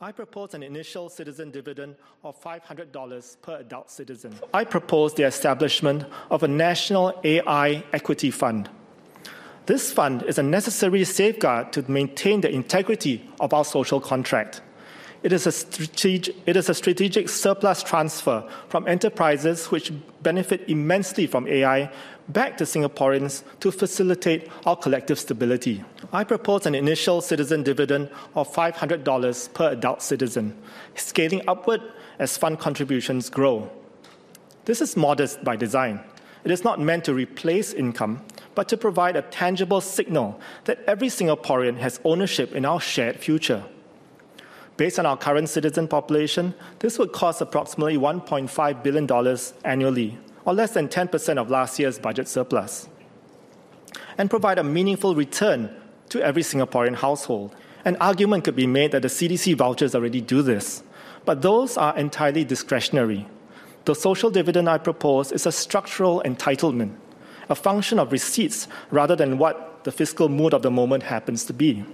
I propose an initial citizen dividend of $500 per adult citizen. I propose the establishment of a national AI equity fund. This fund is a necessary safeguard to maintain the integrity of our social contract. It is a strategic surplus transfer from enterprises which benefit immensely from AI back to Singaporeans to facilitate our collective stability. I propose an initial citizen dividend of $500 per adult citizen, scaling upward as fund contributions grow. This is modest by design. It is not meant to replace income, but to provide a tangible signal that every Singaporean has ownership in our shared future. Based on our current citizen population, this would cost approximately $1.5 billion annually, or less than 10% of last year's budget surplus, and provide a meaningful return to every Singaporean household. An argument could be made that the CDC vouchers already do this, but those are entirely discretionary. The social dividend I propose is a structural entitlement, a function of receipts rather than what the fiscal mood of the moment happens to be.